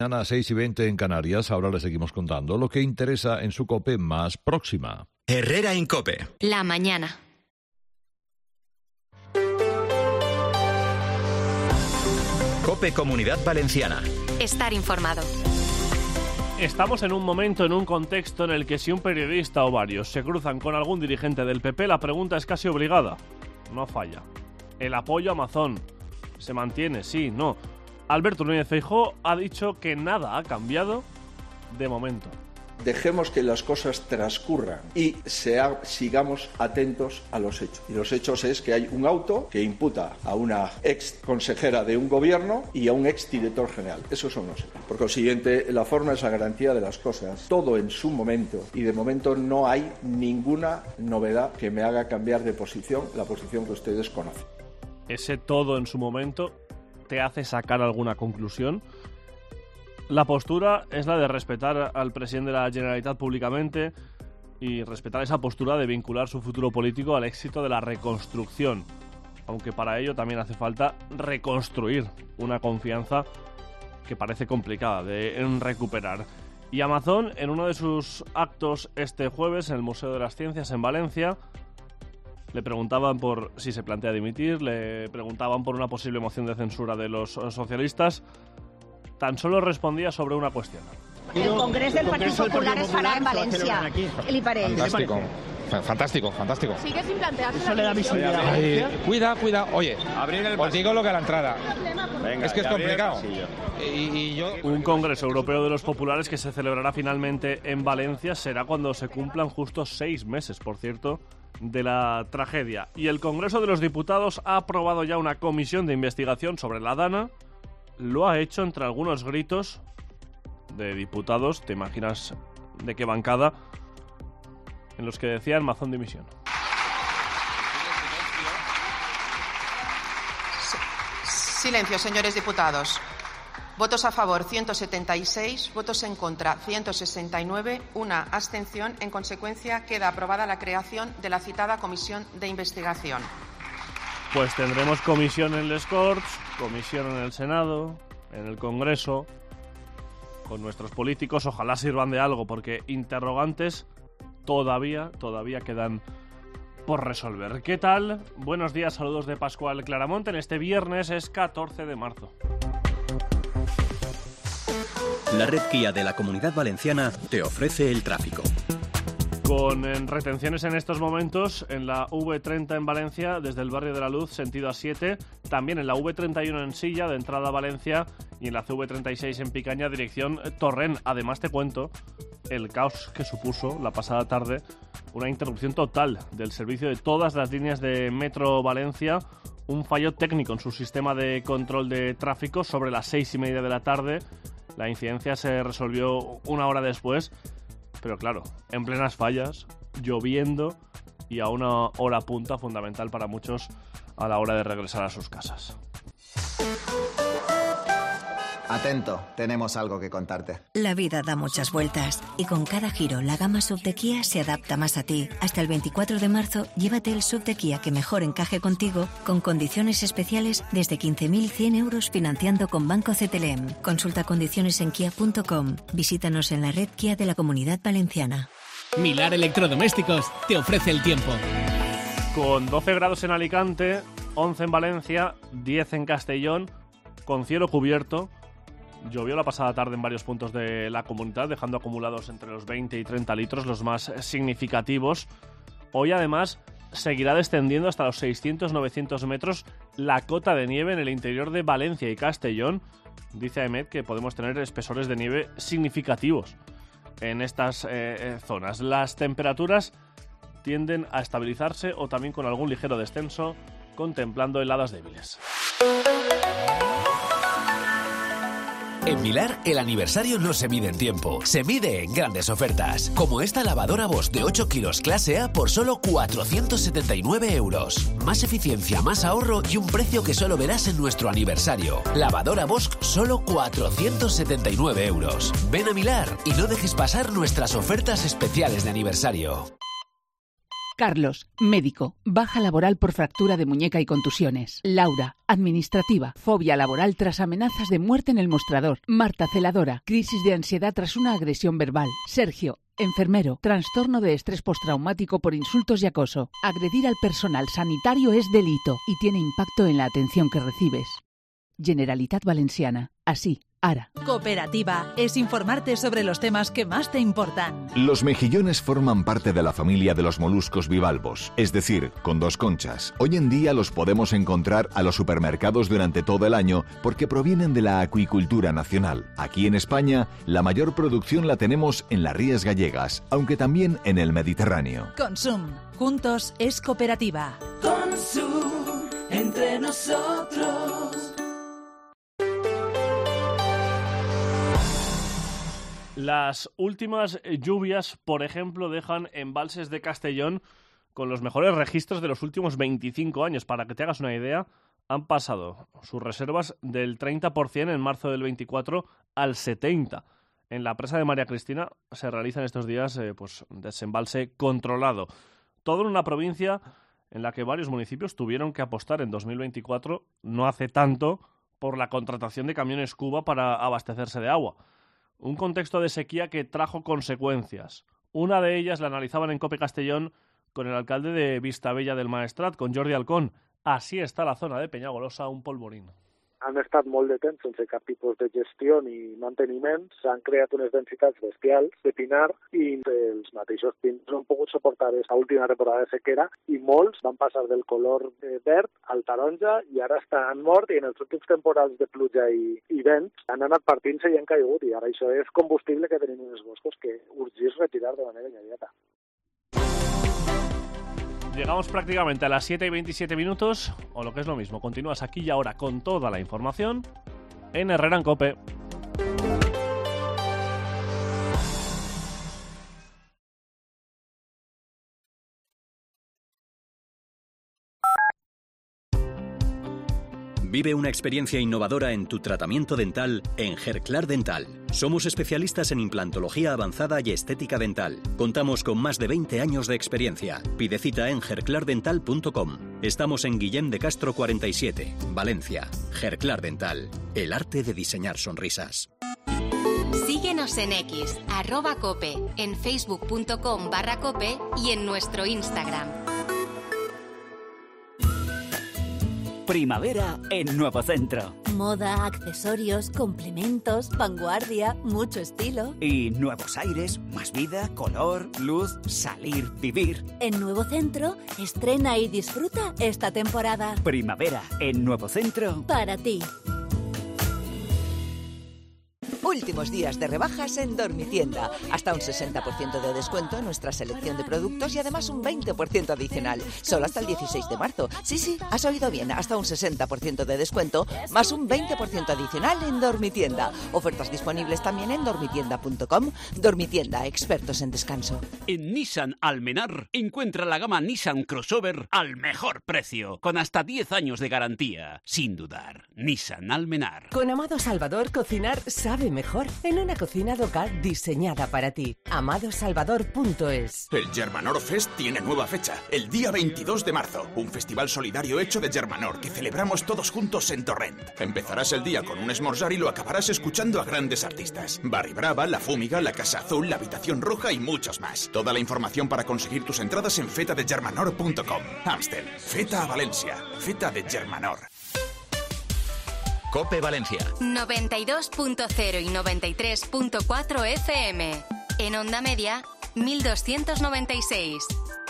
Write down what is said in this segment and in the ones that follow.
Mañana 6:20 en Canarias. Ahora le seguimos contando lo que interesa en su COPE más próxima. Herrera en COPE. La mañana. COPE Comunidad Valenciana. Estar informado. Estamos en un momento, en un contexto en el que si un periodista o varios se cruzan con algún dirigente del PP, la pregunta es casi obligada. No falla. El apoyo a Amazon se mantiene, sí, no. Alberto Núñez Feijóo ha dicho que nada ha cambiado de momento. Dejemos que las cosas transcurran y sigamos atentos a los hechos. Y los hechos es que hay un auto que imputa a una ex consejera de un gobierno y a un ex director general. Esos son los hechos. Por consiguiente, la forma es la garantía de las cosas. Todo en su momento. Y de momento no hay ninguna novedad que me haga cambiar de posición, la posición que ustedes conocen. Ese todo en su momento te hace sacar alguna conclusión. La postura es la de respetar al presidente de la Generalitat públicamente y respetar esa postura de vincular su futuro político al éxito de la reconstrucción, aunque para ello también hace falta reconstruir una confianza que parece complicada de recuperar. Y Amazon, en uno de sus actos este jueves en el Museo de las Ciencias en Valencia, le preguntaban por si se plantea dimitir, le preguntaban por una posible moción de censura de los socialistas. Tan solo respondía sobre una cuestión. El Congreso del Partido Popular es farà en Valencia. El Iparell. Fantástico. Sigue sin plantearse. Eso le da visibilidad. Cuida. Oye, os digo lo que a la entrada. Venga, es que es complicado. Un Congreso Europeo de los Populares que se celebrará finalmente en Valencia será cuando se cumplan justo 6 meses, por cierto, de la tragedia. Y el Congreso de los Diputados ha aprobado ya una comisión de investigación sobre la Dana. Lo ha hecho entre algunos gritos de diputados, te imaginas de qué bancada, en los que decían Mazón dimisión. Silencio, señores diputados. Votos a favor 176, votos en contra 169, una abstención. En consecuencia, queda aprobada la creación de la citada comisión de investigación. Pues tendremos comisión en les Corts, comisión en el Senado, en el Congreso, con nuestros políticos. Ojalá sirvan de algo, porque interrogantes todavía quedan por resolver. ¿Qué tal? Buenos días, saludos de Pascual Claramonte. En este viernes es 14 de marzo. La red Kia de la Comunidad Valenciana te ofrece el tráfico. Con retenciones en estos momentos en la V30 en Valencia, desde el barrio de la Luz, sentido A7, también en la V31 en Silla, de entrada a Valencia, y en la CV36 en Picaña, dirección Torrent. Además te cuento el caos que supuso la pasada tarde una interrupción total del servicio de todas las líneas de Metro Valencia, un fallo técnico en su sistema de control de tráfico sobre las 6:30 de la tarde. La incidencia se resolvió una hora después, pero claro, en plenas fallas, lloviendo y a una hora punta fundamental para muchos a la hora de regresar a sus casas. Atento, tenemos algo que contarte. La vida da muchas vueltas y con cada giro la gama SUV de Kia se adapta más a ti. Hasta el 24 de marzo, llévate el SUV de Kia que mejor encaje contigo, con condiciones especiales desde 15.100 euros financiando con Banco CTLM. Consulta condiciones en kia.com. Visítanos en la red Kia de la Comunidad Valenciana. Milar Electrodomésticos te ofrece el tiempo. Con 12 grados en Alicante, 11 en Valencia, 10 en Castellón, con cielo cubierto. Llovió la pasada tarde en varios puntos de la comunidad, dejando acumulados entre los 20 y 30 litros, los más significativos. Hoy, además, seguirá descendiendo hasta los 600-900 metros la cota de nieve en el interior de Valencia y Castellón. Dice AEMET que podemos tener espesores de nieve significativos en estas zonas. Las temperaturas tienden a estabilizarse o también con algún ligero descenso, contemplando heladas débiles. En Milar, el aniversario no se mide en tiempo, se mide en grandes ofertas. Como esta lavadora Bosch de 8 kilos clase A por solo 479 euros. Más eficiencia, más ahorro y un precio que solo verás en nuestro aniversario. Lavadora Bosch, solo 479 euros. Ven a Milar y no dejes pasar nuestras ofertas especiales de aniversario. Carlos, médico, baja laboral por fractura de muñeca y contusiones. Laura, administrativa, fobia laboral tras amenazas de muerte en el mostrador. Marta, celadora, crisis de ansiedad tras una agresión verbal. Sergio, enfermero, trastorno de estrés postraumático por insultos y acoso. Agredir al personal sanitario es delito y tiene impacto en la atención que recibes. Generalitat Valenciana. Así. Ara. Cooperativa es informarte sobre los temas que más te importan. Los mejillones forman parte de la familia de los moluscos bivalvos, es decir, con 2 conchas. Hoy en día los podemos encontrar a los supermercados durante todo el año porque provienen de la acuicultura nacional. Aquí en España, la mayor producción la tenemos en las rías gallegas, aunque también en el Mediterráneo. Consum. Juntos es cooperativa. Consum. Entre nosotros. Las últimas lluvias, por ejemplo, dejan embalses de Castellón con los mejores registros de los últimos 25 años. Para que te hagas una idea, han pasado sus reservas del 30% en marzo del 24 al 70%. En la presa de María Cristina se realiza en estos días desembalse controlado. Todo en una provincia en la que varios municipios tuvieron que apostar en 2024, no hace tanto, por la contratación de camiones Cuba para abastecerse de agua. Un contexto de sequía que trajo consecuencias. Una de ellas la analizaban en COPE Castellón con el alcalde de Vistabella del Maestrat, con Jordi Alcón. Así está la zona de Peñagolosa, un polvorín. Han estat molt de temps sense cap tipus de gestió ni manteniment, s'han creat unes densitats bestials de pinar i els mateixos pins no han pogut suportar aquesta última temporada de sequera i molts van passar del color verd al taronja i ara estan morts i en els últims temporals de pluja i vents han anat partint-se i han caigut i ara això és combustible que tenim en els boscos que urgís retirar de manera immediata. Llegamos prácticamente a las 7 y 27 minutos, o lo que es lo mismo, continúas aquí y ahora con toda la información en Herrera en COPE. Vive una experiencia innovadora en tu tratamiento dental en Gerclar Dental. Somos especialistas en implantología avanzada y estética dental. Contamos con más de 20 años de experiencia. Pide cita en gerclardental.com. Estamos en Guillem de Castro 47, Valencia. Gerclar Dental, el arte de diseñar sonrisas. Síguenos en X, @cope, en facebook.com/cope y en nuestro Instagram. Primavera en Nuevo Centro. Moda, accesorios, complementos, vanguardia, mucho estilo. Y nuevos aires, más vida, color, luz, salir, vivir. En Nuevo Centro, estrena y disfruta esta temporada. Primavera en Nuevo Centro. Para ti. Últimos días de rebajas en Dormitienda. Hasta un 60% de descuento en nuestra selección de productos y además un 20% adicional. Solo hasta el 16 de marzo. Sí, has oído bien. Hasta un 60% de descuento más un 20% adicional en Dormitienda. Ofertas disponibles también en dormitienda.com. Dormitienda, expertos en descanso. En Nissan Almenar encuentra la gama Nissan Crossover al mejor precio, con hasta 10 años de garantía. Sin dudar, Nissan Almenar. Con Amado Salvador, cocinar sabe mejor en una cocina local diseñada para ti. amadosalvador.es. El Germanor Fest tiene nueva fecha, el día 22 de marzo. Un festival solidario hecho de Germanor que celebramos todos juntos en Torrent. Empezarás el día con un esmorzar y lo acabarás escuchando a grandes artistas. Barry Brava, La Fúmiga, La Casa Azul, La Habitación Roja y muchos más. Toda la información para conseguir tus entradas en fetadegermanor.com. Amstel, Feta a Valencia, Feta de Germanor. COPE Valencia 92.0 y 93.4 FM. En onda media, 1296.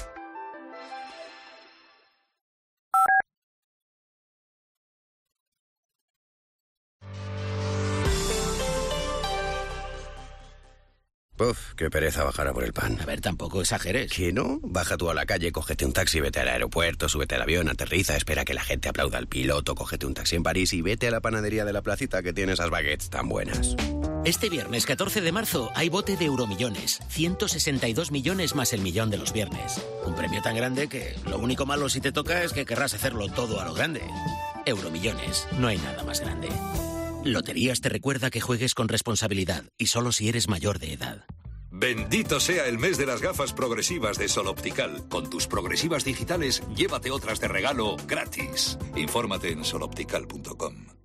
Uf, qué pereza bajar a por el pan. A ver, tampoco exageres. ¿Qué no? Baja tú a la calle, cógete un taxi, vete al aeropuerto, súbete al avión, aterriza, espera que la gente aplauda al piloto, cógete un taxi en París y vete a la panadería de la placita que tiene esas baguettes tan buenas. Este viernes 14 de marzo hay bote de Euromillones. 162 millones más el millón de los viernes. Un premio tan grande que lo único malo si te toca es que querrás hacerlo todo a lo grande. Euromillones, no hay nada más grande. Loterías te recuerda que juegues con responsabilidad y solo si eres mayor de edad. Bendito sea el mes de las gafas progresivas de Sol Optical. Con tus progresivas digitales, llévate otras de regalo gratis. Infórmate en soloptical.com.